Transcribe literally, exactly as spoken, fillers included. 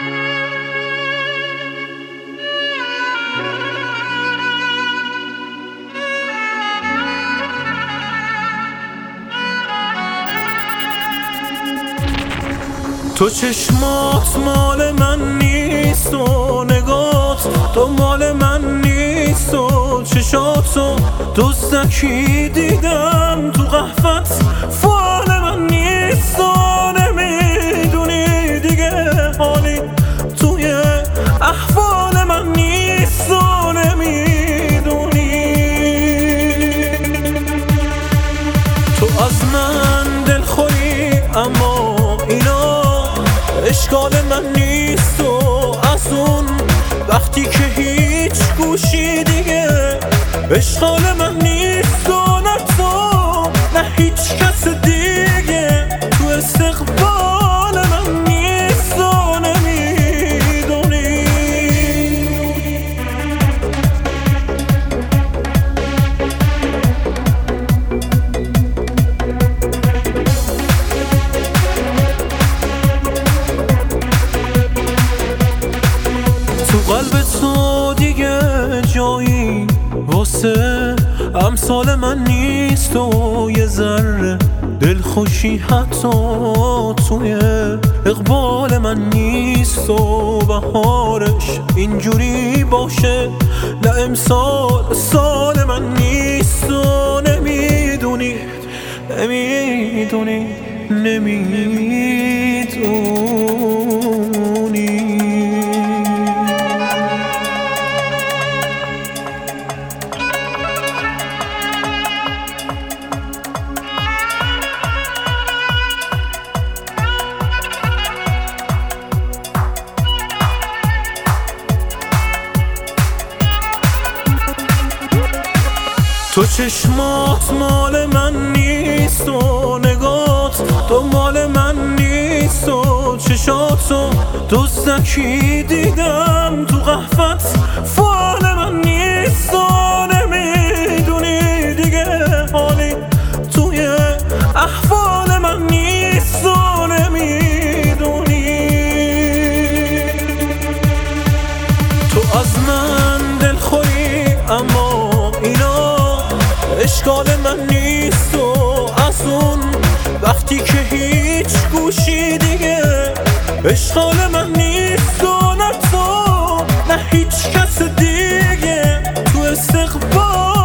تو چشمات مال من نیست و نگات تو مال من نیست و چشاتو دزدکی دیدم تو قهوت فال من نیست و نمیدونی دیگه حالی توی احوال من نیست و نمیدونی تو از من دلخوری اما اینا اشکال من نیست و از اون وقتی که هیچ گوشی دیگه اشکال من نیست و نه تو نه هیچ کس دیگه تو استقبال من نیست و نمیدونی تو قلب تو دیگه جایی واسه امثال من نیست و یه ذره دلخوشی حتی توی اقبال من نیست و بهارش اینجوری باشه نه امسال سال من نیست و نمیدونی نمیدونی نمیدونی تو چشمات مال من نیست و نگات تو مال من نیست و چشاتو دزدکی دیدم تو قهوت فال من نیست و نمیدونی دیگه حالی توی احوال من نیست و نمیدونی تو از من دلخوری اما اینا اشکال من نیست و از اون وقتی که هیچ گوشی دیگه اشکال من نیست و نه تو نه هیچ کس دیگه تو استقبال